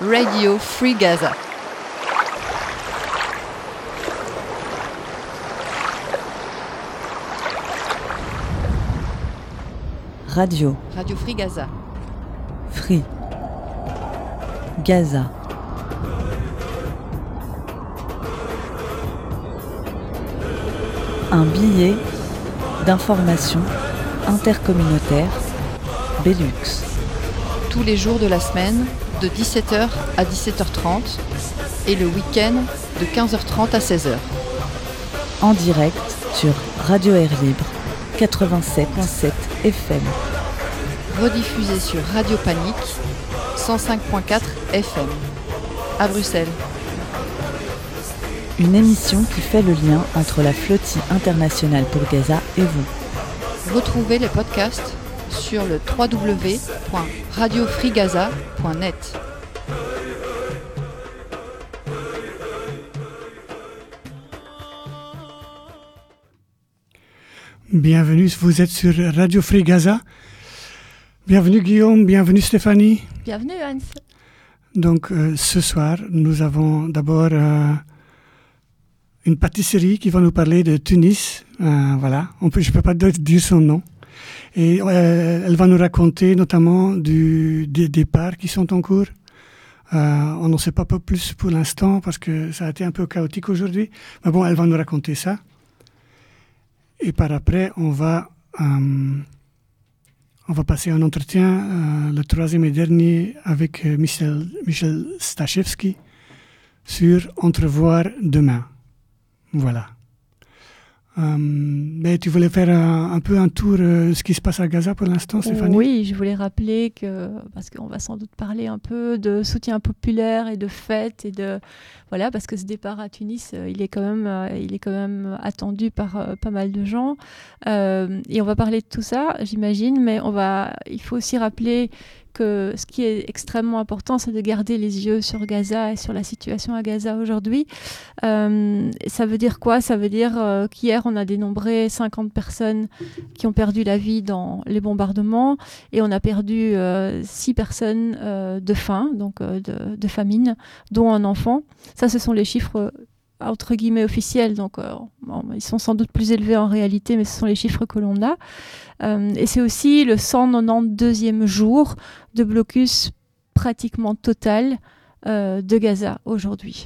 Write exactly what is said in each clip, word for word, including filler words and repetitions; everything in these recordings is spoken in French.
Radio Free Gaza. Radio. Radio Free Gaza. Free. Gaza. Un billet d'information intercommunautaire Belux. Tous les jours de la semaine, de dix-sept heures à dix-sept heures trente et le week-end de quinze heures trente à seize heures. En direct sur Radio Air Libre quatre-vingt-sept virgule sept F M. Rediffusé sur Radio Panique cent cinq virgule quatre F M à Bruxelles. Une émission qui fait le lien entre la flottille internationale pour Gaza et vous. Retrouvez les podcasts sur le w w w point radio free gaza point net. Bienvenue, vous êtes sur Radio Free Gaza. Bienvenue Guillaume, bienvenue Stéphanie. Bienvenue Hans. Donc euh, ce soir, nous avons d'abord euh, une pâtisserie qui va nous parler de Tunis. Euh, voilà, on peut, je ne peux pas dire son nom. Et euh, elle va nous raconter notamment du, des départs qui sont en cours. Euh, on n'en sait pas plus pour l'instant parce que ça a été un peu chaotique aujourd'hui. Mais bon, elle va nous raconter ça. Et par après, on va, euh, on va passer un entretien, euh, le troisième et dernier, avec euh, Michel, Michel Stachewski sur Entrevoir demain. Voilà. Euh, mais tu voulais faire un, un peu un tour de euh, ce qui se passe à Gaza pour l'instant, Stéphanie? Oui, je voulais rappeler que, parce qu'on va sans doute parler un peu de soutien populaire et de fêtes, et de, voilà, parce que ce départ à Tunis, euh, il est quand même, euh, il est quand même attendu par euh, pas mal de gens. Euh, et on va parler de tout ça, j'imagine, mais on va, il faut aussi rappeler que ce qui est extrêmement important, c'est de garder les yeux sur Gaza et sur la situation à Gaza aujourd'hui. Euh, ça veut dire quoi? Ça veut dire euh, qu'hier, on a dénombré cinquante personnes qui ont perdu la vie dans les bombardements, et on a perdu euh, six personnes euh, de faim, donc euh, de, de famine, dont un enfant. Ça, ce sont les chiffres entre guillemets officiels, donc euh, bon, ils sont sans doute plus élevés en réalité, mais ce sont les chiffres que l'on a. Euh, et c'est aussi le cent quatre-vingt-deuxième jour de blocus pratiquement total euh, de Gaza aujourd'hui.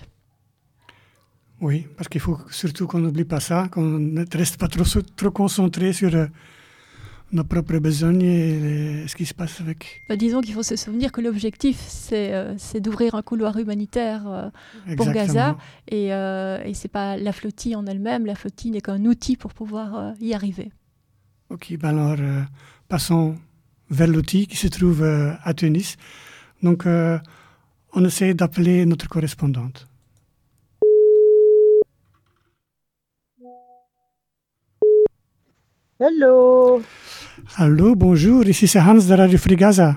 Oui, parce qu'il faut surtout qu'on n'oublie pas ça, qu'on ne reste pas trop, trop concentré sur euh, nos propres besoins et les, ce qui se passe avec. Bah, disons qu'il faut se souvenir que l'objectif, c'est, euh, c'est d'ouvrir un couloir humanitaire euh, pour Gaza, et, euh, et ce n'est pas la flottille en elle-même. La flottille n'est qu'un outil pour pouvoir euh, y arriver. Ok, ben alors euh, passons vers l'outil qui se trouve euh, à Tunis. Donc, euh, on essaie d'appeler notre correspondante. Hello. Allô, bonjour, ici c'est Hans de Radio Free Gaza.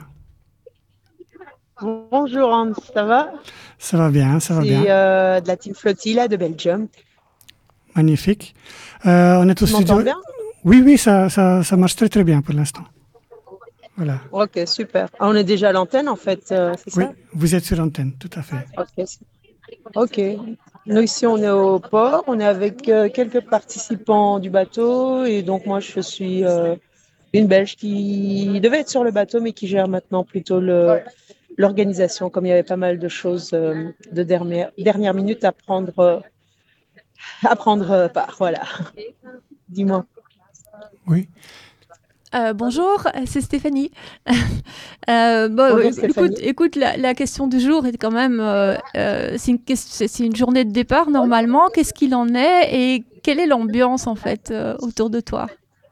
Bonjour Hans, ça va? Ça va bien, ça va c'est, bien. C'est euh, de la Team Flottilla de Belgium. Magnifique. Euh, on est au tu studio. M'entends bien? Oui, oui, ça, ça, ça marche très très bien pour l'instant. Voilà. Ok, super. Ah, on est déjà à l'antenne en fait, euh, c'est oui, ça? Oui, vous êtes sur l'antenne, tout à fait. Ok. Ok. Nous ici on est au port, on est avec euh, quelques participants du bateau, et donc moi je suis euh, une Belge qui devait être sur le bateau mais qui gère maintenant plutôt le, l'organisation, comme il y avait pas mal de choses euh, de dernière, dernière minute à prendre, euh, à prendre part. Voilà. Dis-moi. Oui. Euh, bonjour, c'est Stéphanie. euh, bon, bonjour, écoute, Stéphanie. écoute la, la question du jour est quand même, euh, euh, c'est, une, c'est une journée de départ normalement. Qu'est-ce qu'il en est et quelle est l'ambiance en fait euh, autour de toi?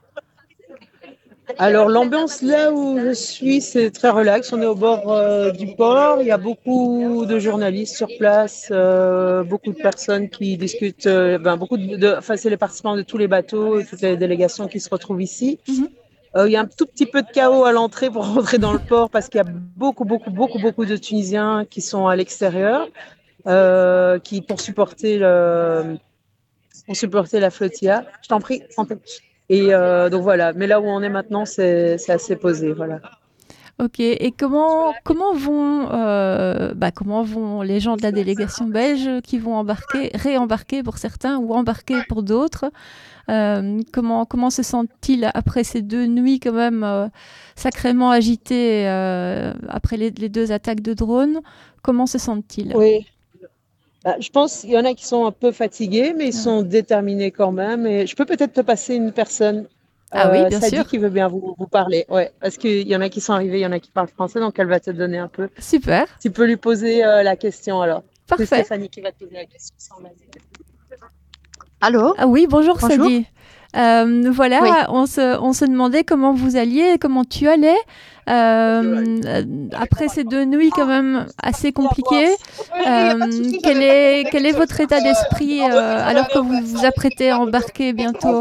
Alors l'ambiance là où je suis, c'est très relax. On est au bord euh, du port. Il y a beaucoup de journalistes sur place, euh, beaucoup de personnes qui discutent. Euh, ben, beaucoup de, de, enfin, c'est les participants de tous les bateaux et toutes les délégations qui se retrouvent ici. Mm-hmm. Euh, il y a un tout petit peu de chaos à l'entrée pour rentrer dans le port parce qu'il y a beaucoup, beaucoup, beaucoup, beaucoup de Tunisiens qui sont à l'extérieur, euh, qui pour supporter le, pour supporter la flottilla. Je t'en prie, en tête. Et euh, donc voilà, mais là où on est maintenant, c'est, c'est assez posé, voilà. Ok, et comment, comment, vont, euh, bah, comment vont les gens de la délégation belge qui vont embarquer, réembarquer pour certains ou embarquer pour d'autres, euh, comment, comment se sentent-ils après ces deux nuits quand même euh, sacrément agitées euh, après les, les deux attaques de drones? Comment se sentent-ils? Oui. Bah, je pense qu'il y en a qui sont un peu fatigués, mais ils Ah. sont déterminés quand même. Et je peux peut-être te passer une personne, Ah oui, euh, bien Sadie, sûr. qui veut bien vous, vous parler. Ouais, parce qu'il y en a qui sont arrivés, il y en a qui parlent français, donc elle va te donner un peu. Super, Tu peux lui poser euh, la question alors. C'est parfait. Stéphanie qui va te poser la question. sans mal. Allô? Ah oui, bonjour Bonjour. Sadie. Euh, voilà, Oui. on se, on se demandait comment vous alliez, comment tu allais. Euh, euh, après ces deux nuits quand même assez compliquées, euh, quel est, quel est votre état d'esprit euh, alors que vous vous apprêtez à embarquer bientôt?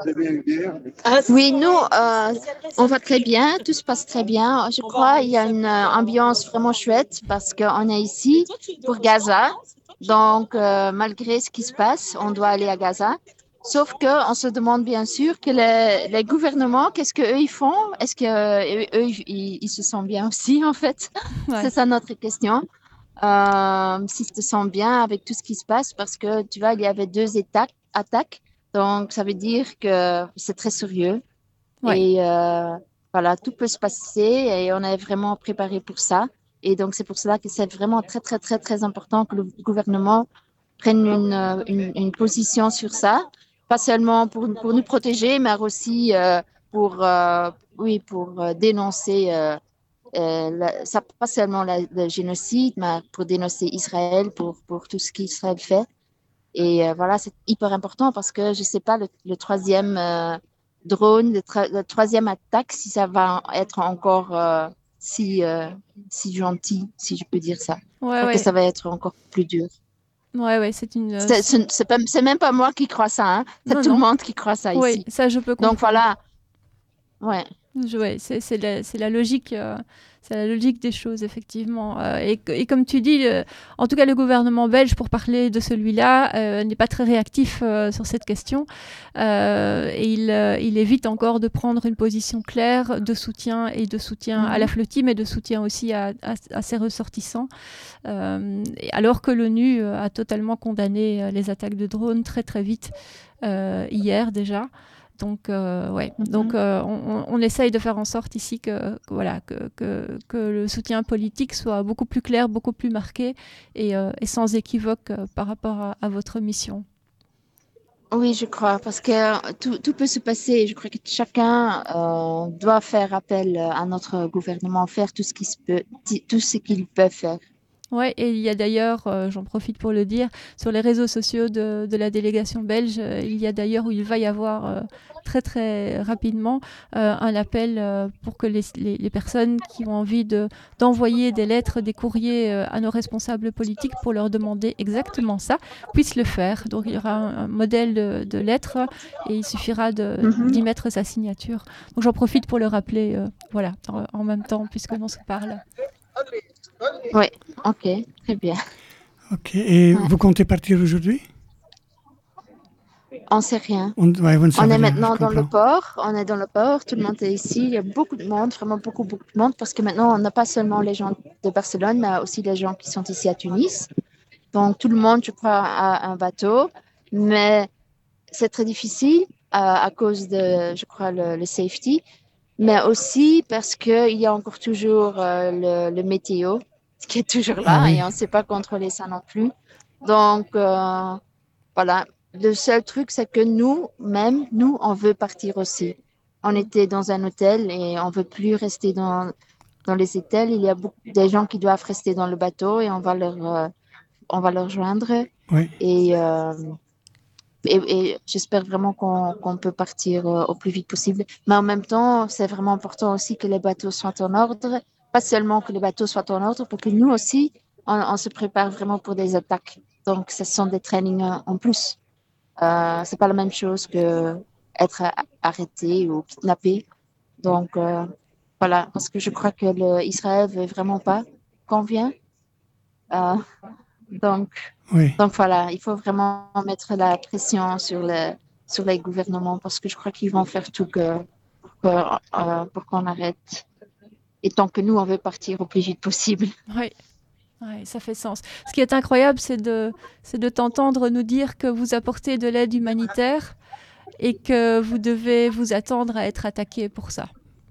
Oui, nous, euh, on va très bien, tout se passe très bien. Je crois qu'il y a une euh, ambiance vraiment chouette parce qu'on est ici pour Gaza. Donc, euh, malgré ce qui se passe, on doit aller à Gaza. Sauf que on se demande bien sûr que les, les gouvernements, qu'est-ce qu'eux ils font? Est-ce que euh, eux ils, ils se sentent bien aussi en fait? Ouais. C'est ça notre question. Euh, S'ils se sentent bien avec tout ce qui se passe parce que tu vois, il y avait deux éta- attaques. Donc, ça veut dire que c'est très sérieux. Ouais. Et euh, voilà, tout peut se passer et on est vraiment préparé pour ça. Et donc, c'est pour cela que c'est vraiment très, très, très, très important que le gouvernement prenne une, euh, une, une position sur ça. Pas seulement pour, pour nous protéger, mais aussi euh, pour, euh, oui, pour euh, dénoncer, euh, euh, la- ça, pas seulement la- le génocide, mais pour dénoncer Israël pour, pour tout ce qu'Israël fait. Et euh, voilà, c'est hyper important parce que je sais pas, le, le troisième euh, drone, le, tra- le troisième attaque, si ça va être encore euh, si, euh, si gentil, si je peux dire ça. Je Ouais, crois que ouais. ça va être encore plus dur. Ouais, ouais, c'est une. euh, C'est c'est- c'est pas- c'est même pas moi qui crois ça, hein. C'est Non, tout le non. monde qui croit ça Oui, ici. ça je peux Donc comprendre. voilà, ouais. Je- Ouais, c'est c'est la, c'est la logique, euh, c'est la logique des choses effectivement. Euh, et, et comme tu dis, le- en tout cas le gouvernement belge, pour parler de celui-là, euh, n'est pas très réactif euh, sur cette question. Euh, et il, euh, il évite encore de prendre une position claire de soutien et de soutien à la flottille, mais de soutien aussi à, à- à ses ressortissants. Euh, et alors que l'ONU euh, a totalement condamné euh, les attaques de drones très très vite euh, hier déjà. Donc, euh, ouais. Mhm. Donc euh, on, on essaye de faire en sorte ici que, que, voilà, que, que, que le soutien politique soit beaucoup plus clair, beaucoup plus marqué et, euh, et sans équivoque euh, par rapport à, à votre mission. Oui, je crois, parce que tout, tout peut se passer. Je crois que chacun euh, doit faire appel à notre gouvernement, faire tout ce qu'il se peut, tout ce qu'il peut faire. Ouais, et il y a d'ailleurs, euh, j'en profite pour le dire, sur les réseaux sociaux de, de la délégation belge, euh, il y a d'ailleurs où il va y avoir euh, très très rapidement euh, un appel euh, pour que les, les, les personnes qui ont envie de, d'envoyer des lettres, des courriers euh, à nos responsables politiques pour leur demander exactement ça, puissent le faire. Donc il y aura un, un modèle de, de lettre et il suffira de, Mhm. d'y mettre sa signature. Donc j'en profite pour le rappeler, euh, voilà, en, en même temps, puisque l'on se parle. Oui, ok, très bien. Ok. Et Ouais. vous comptez partir aujourd'hui? On sait rien. On, ouais, vous ne On savez est rien, maintenant je dans le comprends. port, on est dans le port, tout le monde est ici, il y a beaucoup de monde, vraiment beaucoup, beaucoup de monde, parce que maintenant on n'a pas seulement les gens de Barcelone, mais aussi les gens qui sont ici à Tunis. Donc tout le monde, je crois, a un bateau, mais c'est très difficile à, à cause de, je crois, le, le safety, mais aussi parce qu'il y a encore toujours euh, le, le météo, qui est toujours là, Ah oui. et on ne sait pas contrôler ça non plus. Donc euh, voilà, le seul truc, c'est que nous, même, nous, on veut partir aussi. On était dans un hôtel et on veut plus rester dans, dans les hôtels. Il y a beaucoup des gens qui doivent rester dans le bateau et on va leur, euh, on va leur joindre. Oui. Et, euh, et, et j'espère vraiment qu'on qu'on peut partir euh, au plus vite possible. Mais en même temps, c'est vraiment important aussi que les bateaux soient en ordre. Pas seulement que les bateaux soient en ordre, pour que nous aussi, on, on se prépare vraiment pour des attaques. Donc, ce sont des trainings en en plus. Euh, c'est pas la même chose que être a- arrêté ou kidnappé. Donc euh, voilà, parce que je crois que le Israël veut vraiment pas qu'on vienne. Euh, donc Oui. donc voilà, il faut vraiment mettre la pression sur le sur les gouvernements parce que je crois qu'ils vont faire tout que, pour que, euh, pour qu'on arrête. et tant que nous, on veut partir au plus vite possible. Oui. Oui, ça fait sens. Ce qui est incroyable, c'est de, c'est de t'entendre nous dire que vous apportez de l'aide humanitaire et que vous devez vous attendre à être attaqué pour ça.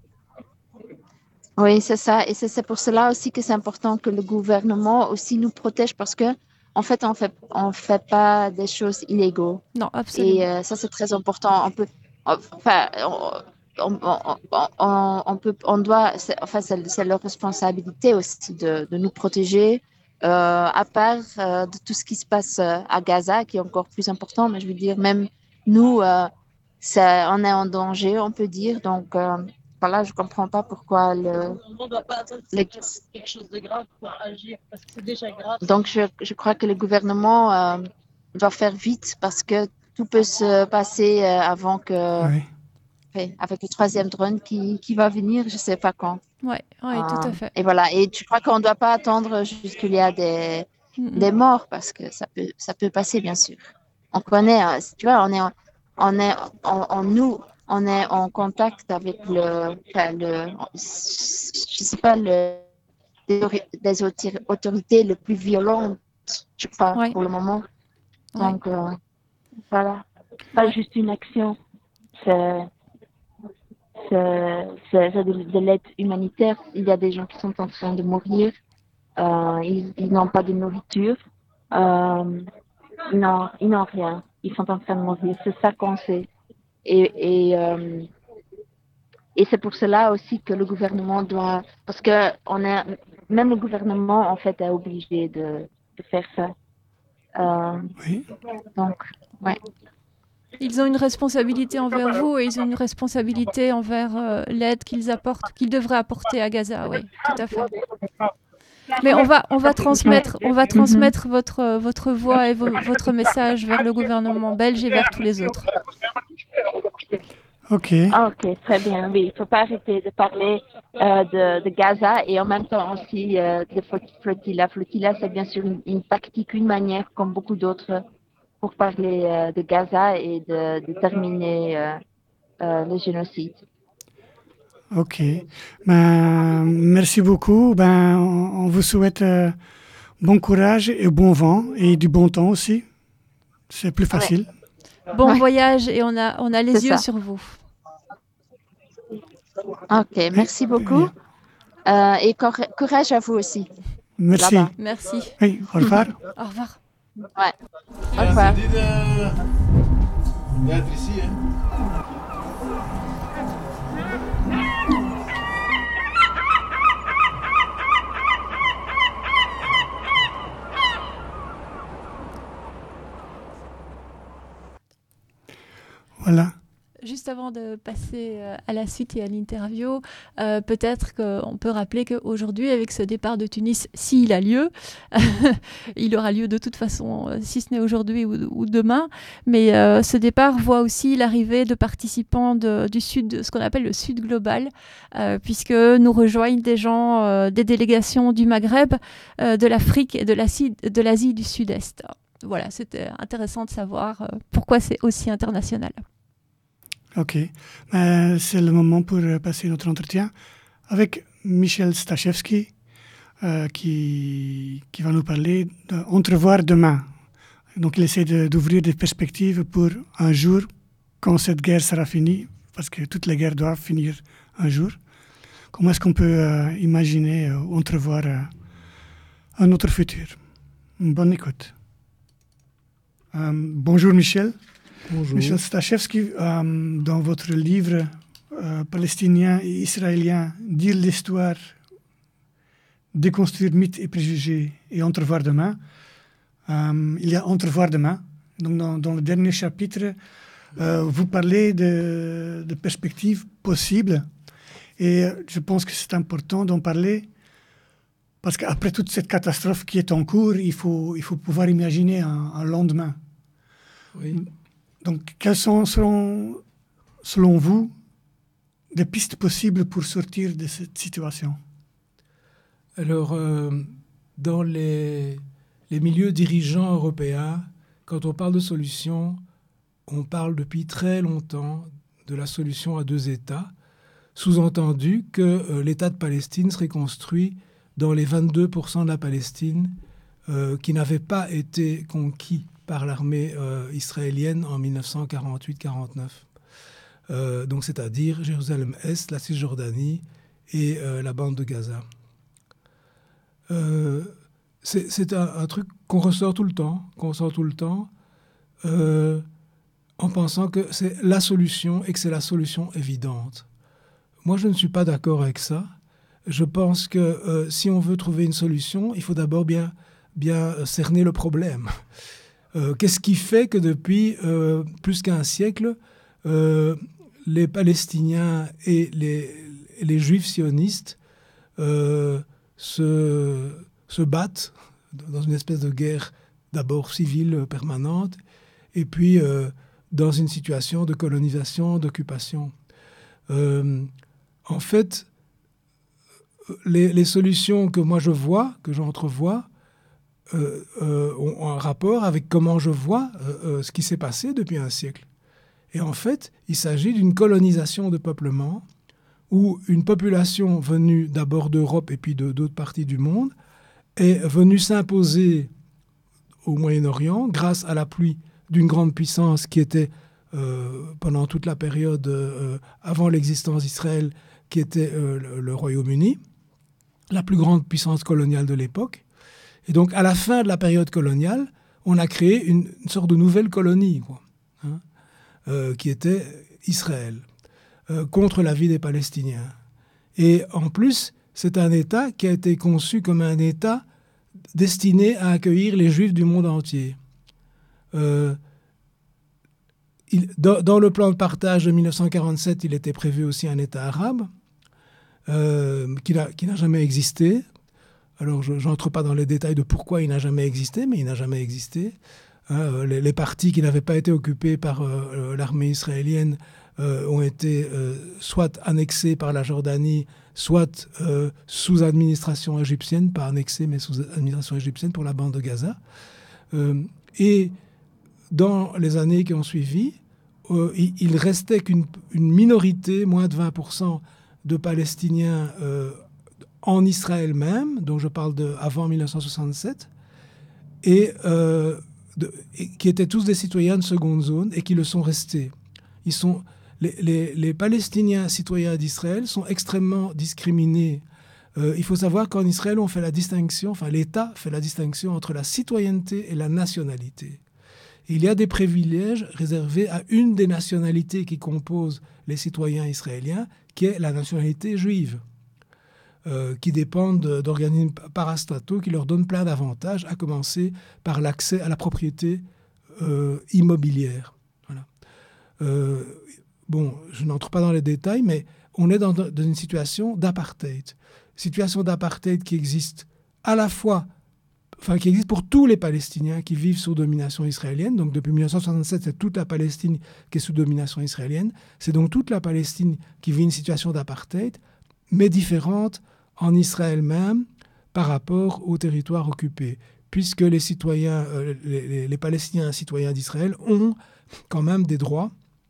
Oui, c'est ça. Et c'est, c'est pour cela aussi que c'est important que le gouvernement aussi nous protège parce que, en fait, on fait, on fait pas des choses illégaux. Non, absolument. Et euh, ça, c'est très important. On peut, enfin, on, on, on, on, on peut, on doit, c'est, enfin, c'est, c'est leur responsabilité aussi de, de nous protéger. Euh, à part euh, de tout ce qui se passe euh, à Gaza, qui est encore plus important, mais je veux dire, même nous, euh, ça, on est en danger, on peut dire. Donc, euh, voilà, je comprends pas pourquoi le. On ne doit pas attendre les... quelque chose de grave pour agir, parce que c'est déjà grave. Donc, je, je crois que le gouvernement euh, doit faire vite parce que tout peut se passer euh, avant que. Oui. Oui, avec le troisième drone qui, qui va venir, je ne sais pas quand. Oui, ouais, euh, tout à fait. Et voilà. Et je crois qu'on ne doit pas attendre jusqu'il y a des, Mm-mm. des morts parce que ça peut, ça peut passer, bien sûr. On connaît, tu vois, on est, on est, on, on, nous, on est en contact avec le, enfin, le je sais pas, le, des autorités les plus violentes, je crois, Ouais. pour le moment. Ouais. Donc, euh, voilà. Pas Ouais. juste une action, c'est. C'est, c'est, c'est de, de l'aide humanitaire. Il y a des gens qui sont en train de mourir. Euh, ils, ils n'ont pas de nourriture. Euh, ils, n'ont, ils n'ont rien. Ils sont en train de mourir. C'est ça qu'on sait. Et, et, euh, et c'est pour cela aussi que le gouvernement doit... Parce que on est, même le gouvernement, en fait, est obligé de, de faire ça. Euh, Oui. donc, ouais. Ils ont une responsabilité envers vous et ils ont une responsabilité envers euh, l'aide qu'ils apportent, qu'ils devraient apporter à Gaza, oui, tout à fait. Mais on va, on va transmettre, on va transmettre votre, votre voix et vo- votre message vers le gouvernement belge et vers tous les autres. Ok. Ah, ok, très bien. Oui, il ne faut pas arrêter de parler euh, de, de Gaza et en même temps aussi euh, de Flotilla. Flotilla, c'est bien sûr une, une tactique, une manière, comme beaucoup d'autres, pour parler euh, de Gaza et de, de terminer euh, euh, le génocide. Ok. Ben, merci beaucoup. Ben, on, on vous souhaite euh, bon courage et bon vent et du bon temps aussi. C'est plus facile. Bon Ouais. voyage et on a, on a les C'est yeux ça. sur vous. Ok, merci beaucoup. Euh, et cor- courage à vous aussi. Merci. Là-bas. Merci. Oui, au revoir. Au revoir. Ouais. Au revoir. C'est dit de- d'être ici, hein. Voilà. Juste avant de passer euh, à la suite et à l'interview, euh, peut-être qu'on peut rappeler qu'aujourd'hui, avec ce départ de Tunis, s'il a lieu, il aura lieu de toute façon, euh, si ce n'est aujourd'hui ou, ou demain, mais euh, ce départ voit aussi l'arrivée de participants de, du Sud, ce qu'on appelle le Sud global, euh, puisque nous rejoignent des gens, euh, des délégations du Maghreb, euh, de l'Afrique et de l'Asie, de l'Asie du Sud-Est. Voilà, c'était intéressant de savoir euh, pourquoi c'est aussi international. Ok. Euh, c'est le moment pour euh, passer notre entretien avec Michel Stachewski, euh, qui, qui va nous parler d'entrevoir demain. Donc, il essaie de, d'ouvrir des perspectives pour un jour, quand cette guerre sera finie, parce que toutes les guerres doivent finir un jour. Comment est-ce qu'on peut euh, imaginer, euh, entrevoir euh, un autre futur? Une bonne écoute. Euh, bonjour Michel. Bonjour. Michel Stachewski, euh, dans votre livre euh, palestinien et israélien, Dire l'histoire, déconstruire mythes et préjugés et entrevoir demain, euh, il y a entrevoir demain. Donc dans, dans le dernier chapitre, euh, vous parlez de, de perspectives possibles et je pense que c'est important d'en parler parce qu'après toute cette catastrophe qui est en cours, il faut, il faut pouvoir imaginer un, un lendemain. Oui. Donc, quelles sont, selon, selon vous, des pistes possibles pour sortir de cette situation? Alors, euh, dans les, les milieux dirigeants européens, quand on parle de solution, on parle depuis très longtemps de la solution à deux États. sous-entendu que euh, l'État de Palestine serait construit dans les vingt-deux pour cent de la Palestine euh, qui n'avait pas été conquis par l'armée euh, israélienne en mille neuf cent quarante-huit quarante-neuf. Euh, donc c'est-à-dire Jérusalem-Est, la Cisjordanie et euh, la bande de Gaza. Euh, c'est c'est un, un truc qu'on ressort tout le temps, qu'on ressort tout le temps, euh, en pensant que c'est la solution et que c'est la solution évidente. Moi, je ne suis pas d'accord avec ça. Je pense que euh, si on veut trouver une solution, il faut d'abord bien, bien cerner le problème. Euh, qu'est-ce qui fait que depuis euh, plus qu'un siècle, euh, les Palestiniens et les, les Juifs sionistes euh, se, se battent dans une espèce de guerre d'abord civile permanente et puis euh, dans une situation de colonisation, d'occupation. Euh, en fait, les, les solutions que moi je vois, que j'entrevois, euh, euh, ont un rapport avec comment je vois euh, euh, ce qui s'est passé depuis un siècle. Et en fait, il s'agit d'une colonisation de peuplement où une population venue d'abord d'Europe et puis de d'autres parties du monde est venue s'imposer au Moyen-Orient grâce à l'appui d'une grande puissance qui était, euh, pendant toute la période euh, avant l'existence d'Israël, qui était euh, le, le Royaume-Uni, la plus grande puissance coloniale de l'époque. Et donc, à la fin de la période coloniale, on a créé une, une sorte de nouvelle colonie, quoi, hein, euh, qui était Israël, euh, contre l'avis des Palestiniens. Et en plus, c'est un État qui a été conçu comme un État destiné à accueillir les Juifs du monde entier. Euh, il, dans, dans le plan de partage de mille neuf cent quarante-sept, il était prévu aussi un État arabe euh, qui n'a, qui n'a jamais existé. Alors, je n'entre pas dans les détails de pourquoi il n'a jamais existé, mais il n'a jamais existé. Hein, les, les parties qui n'avaient pas été occupées par euh, l'armée israélienne euh, ont été euh, soit annexées par la Jordanie, soit euh, sous administration égyptienne, pas annexées, mais sous administration égyptienne pour la bande de Gaza. Euh, et dans les années qui ont suivi, euh, il, il restait qu'une une minorité, moins de vingt pour cent de Palestiniens euh, en Israël même, donc je parle de avant mille neuf cent soixante-sept, et, euh, de, et qui étaient tous des citoyens de seconde zone et qui le sont restés. Ils sont, les, les, les Palestiniens citoyens d'Israël sont extrêmement discriminés. Euh, il faut savoir qu'en Israël, on fait la distinction, enfin l'État fait la distinction entre la citoyenneté et la nationalité. Il y a des privilèges réservés à une des nationalités qui composent les citoyens israéliens, qui est la nationalité juive, euh, qui dépendent d'organismes parastataux qui leur donnent plein d'avantages, à commencer par l'accès à la propriété euh, immobilière. Voilà. Euh, bon, je n'entre pas dans les détails, mais on est dans, dans une situation d'apartheid. Situation d'apartheid qui existe à la fois Enfin, qui existe pour tous les Palestiniens qui vivent sous domination israélienne. Donc depuis mille neuf cent soixante-sept, c'est toute la Palestine qui est sous domination israélienne. C'est donc toute la Palestine qui vit une situation d'apartheid, mais différente en Israël même par rapport aux territoires occupés. Puisque les citoyens, euh, les, les, les Palestiniens citoyens d'Israël ont quand même des droits,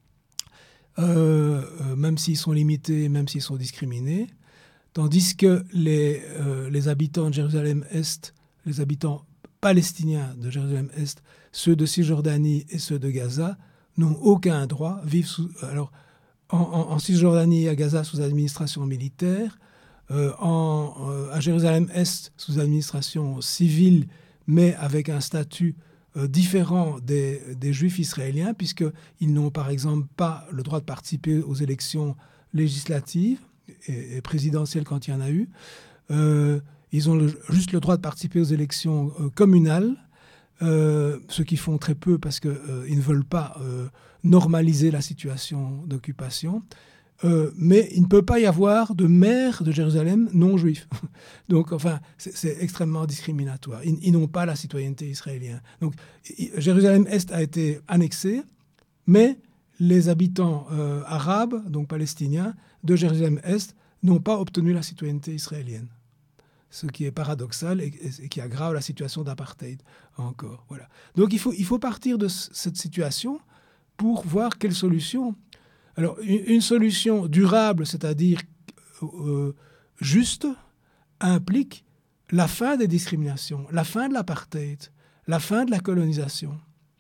euh, euh, même s'ils sont limités, même s'ils sont discriminés. Tandis que les, euh, les habitants de Jérusalem-Est, les habitants palestiniens de Jérusalem-Est, ceux de Cisjordanie et ceux de Gaza, n'ont aucun droit, vivent sous, alors, en, en, en Cisjordanie et à Gaza sous administration militaire, euh, en, euh, à Jérusalem-Est sous administration civile, mais avec un statut euh, différent des, des Juifs israéliens, puisqu'ils n'ont par exemple pas le droit de participer aux élections législatives et, et présidentielles quand il y en a eu. Euh, Ils ont le, juste le droit de participer aux élections euh, communales, euh, ce qu'ils font très peu parce qu'ils euh, ne veulent pas euh, normaliser la situation d'occupation. Euh, mais il ne peut pas y avoir de maire de Jérusalem non juif. Donc, enfin, c'est, c'est extrêmement discriminatoire. Ils, ils n'ont pas la citoyenneté israélienne. Donc, Jérusalem-Est a été annexée, mais les habitants euh, arabes, donc palestiniens, de Jérusalem-Est n'ont pas obtenu la citoyenneté israélienne. Ce qui est paradoxal et, et qui aggrave la situation d'apartheid encore. Voilà. Donc il faut, il faut partir de c- cette situation pour voir quelle solution. Alors, une, une solution durable, c'est-à-dire euh, juste, implique la fin des discriminations, la fin de l'apartheid, la fin de la colonisation.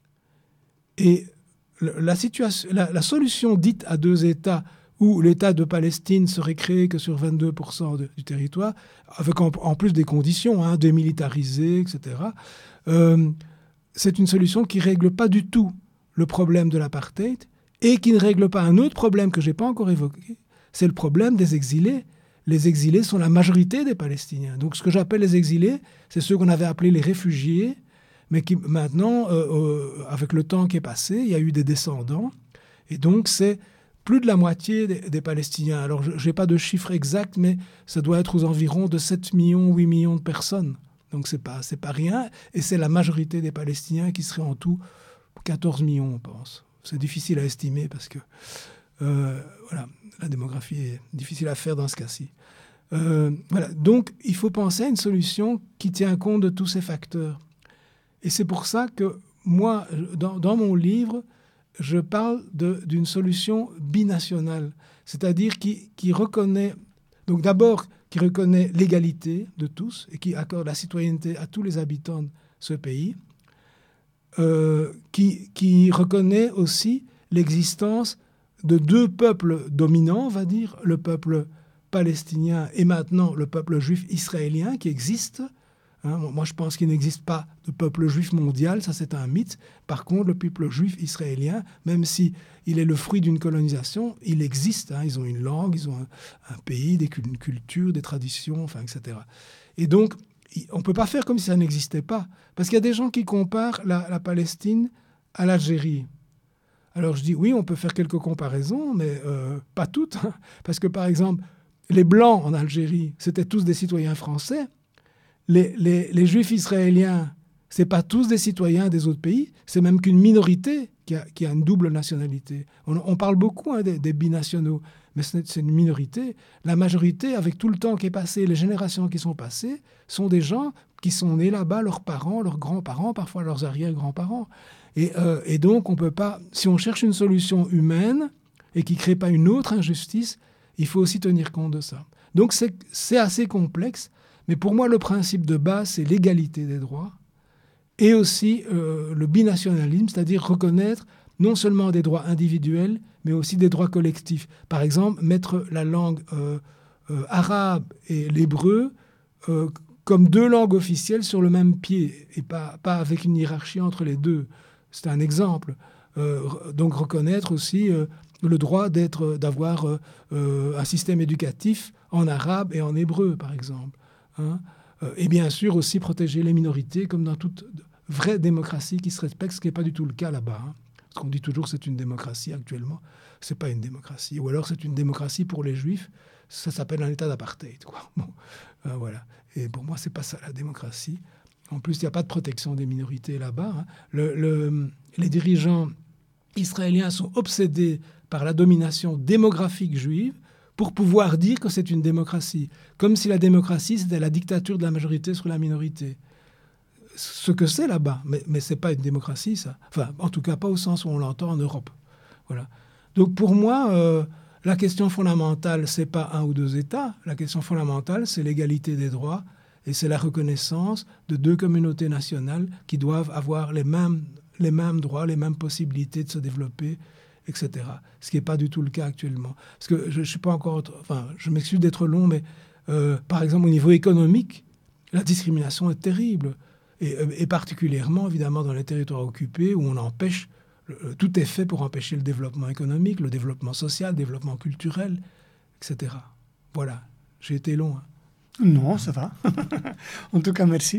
Et la, situation, la, la solution dite à deux États, où l'État de Palestine serait créé que sur vingt-deux pour cent de, du territoire, avec en, en plus des conditions, hein, démilitarisées, et cetera, euh, c'est une solution qui ne règle pas du tout le problème de l'apartheid et qui ne règle pas un autre problème que je n'ai pas encore évoqué, c'est le problème des exilés. Les exilés sont la majorité des Palestiniens. Donc ce que j'appelle les exilés, c'est ceux qu'on avait appelés les réfugiés, mais qui maintenant, euh, euh, avec le temps qui est passé, il y a eu des descendants. Et donc c'est plus de la moitié des, des Palestiniens. Alors je n'ai pas de chiffre exact, mais ça doit être aux environs de sept millions, huit millions de personnes. Donc ce n'est pas, c'est pas rien. Et c'est la majorité des Palestiniens qui seraient en tout quatorze millions, on pense. C'est difficile à estimer parce que euh, voilà, la démographie est difficile à faire dans ce cas-ci. Euh, voilà. Donc, il faut penser à une solution qui tient compte de tous ces facteurs. Et c'est pour ça que moi, dans, dans mon livre, je parle de, d'une solution binationale, c'est-à-dire qui, qui reconnaît, donc d'abord, qui reconnaît l'égalité de tous et qui accorde la citoyenneté à tous les habitants de ce pays, euh, qui, qui reconnaît aussi l'existence de deux peuples dominants, on va dire, le peuple palestinien et maintenant le peuple juif israélien qui existe. Hein, moi, je pense qu'il n'existe pas de peuple juif mondial, ça c'est un mythe. Par contre, le peuple juif israélien, même si il est le fruit d'une colonisation, il existe. Hein, ils ont une langue, ils ont un, un pays, des, une culture, des traditions, enfin, et cetera. Et donc, on ne peut pas faire comme si ça n'existait pas. Parce qu'il y a des gens qui comparent la, la Palestine à l'Algérie. Alors je dis, oui, on peut faire quelques comparaisons, mais euh, pas toutes. Hein, parce que, par exemple, les Blancs en Algérie, c'était tous des citoyens français. Les, les, les Juifs israéliens, ce n'est pas tous des citoyens des autres pays. C'est même qu'une minorité qui a, qui a une double nationalité. On, on parle beaucoup hein, des, des binationaux, mais c'est, c'est une minorité. La majorité, avec tout le temps qui est passé, les générations qui sont passées, sont des gens qui sont nés là-bas, leurs parents, leurs grands-parents, parfois leurs arrière-grands-parents. Et, euh, et donc, on peut pas, si on cherche une solution humaine et qui ne crée pas une autre injustice, il faut aussi tenir compte de ça. Donc, c'est, c'est assez complexe, mais pour moi, le principe de base, c'est l'égalité des droits et aussi euh, le binationalisme, c'est-à-dire reconnaître non seulement des droits individuels, mais aussi des droits collectifs. Par exemple, mettre la langue euh, euh, arabe et l'hébreu euh, comme deux langues officielles sur le même pied et pas, pas avec une hiérarchie entre les deux. C'est un exemple. Euh, donc reconnaître aussi euh, le droit d'être, d'avoir euh, euh, un système éducatif en arabe et en hébreu, par exemple. Hein. Euh, et bien sûr aussi protéger les minorités, comme dans toute vraie démocratie qui se respecte, ce qui n'est pas du tout le cas là-bas. Hein. Parce qu'on dit toujours que c'est une démocratie actuellement. Ce n'est pas une démocratie. Ou alors c'est une démocratie pour les Juifs. Ça s'appelle un état d'apartheid, quoi. Bon, euh, voilà. Et pour moi, ce n'est pas ça la démocratie. En plus, il n'y a pas de protection des minorités là-bas. Hein. Le, le, les dirigeants israéliens sont obsédés par la domination démographique juive pour pouvoir dire que c'est une démocratie. Comme si la démocratie, c'était la dictature de la majorité sur la minorité. Ce que c'est là-bas. Mais, mais ce n'est pas une démocratie, ça. Enfin, en tout cas, pas au sens où on l'entend en Europe. Voilà. Donc, pour moi, euh, la question fondamentale, ce n'est pas un ou deux États. La question fondamentale, c'est l'égalité des droits. Et c'est la reconnaissance de deux communautés nationales qui doivent avoir les mêmes, les mêmes droits, les mêmes possibilités de se développer, et cetera. Ce qui n'est pas du tout le cas actuellement. Parce que je ne suis pas encore... Enfin, je m'excuse d'être long, mais euh, par exemple, au niveau économique, la discrimination est terrible. Et, et particulièrement, évidemment, dans les territoires occupés où on empêche... Le, tout est fait pour empêcher le développement économique, le développement social, le développement culturel, et cetera. Voilà. J'ai été long, hein. Non, ça va. En tout cas, merci.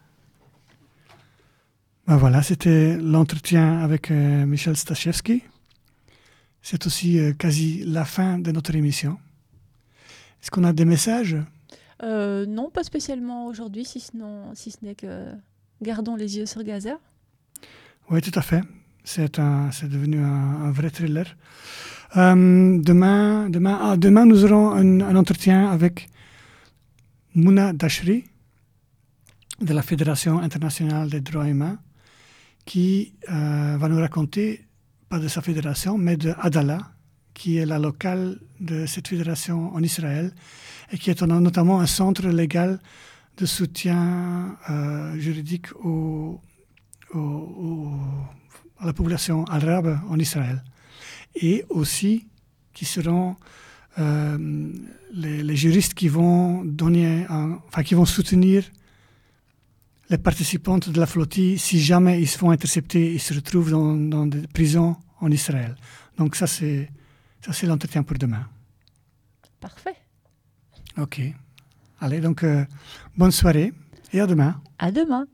Ben voilà, c'était l'entretien avec euh, Michel Stachewski. C'est aussi euh, quasi la fin de notre émission. Est-ce qu'on a des messages ? euh, Non, pas spécialement aujourd'hui, si, sinon, si ce n'est que gardons les yeux sur Gaza. Oui, tout à fait. C'est, un, c'est devenu un, un vrai thriller. Euh, demain, demain, ah, demain, nous aurons un, un entretien avec Mouna Dachri, de la Fédération internationale des droits humains, qui euh, va nous raconter, pas de sa fédération, mais de Adala, qui est la locale de cette fédération en Israël et qui est notamment un centre légal de soutien euh, juridique au, au, au, à la population arabe en Israël. Et aussi qui seront euh, les, les juristes qui vont donner, un, enfin qui vont soutenir les participants de la flottille si jamais ils se font intercepter, ils se retrouvent dans, dans des prisons en Israël. Donc ça c'est, ça c'est l'entretien pour demain. Parfait. Ok. Allez, donc euh, bonne soirée et à demain. À demain.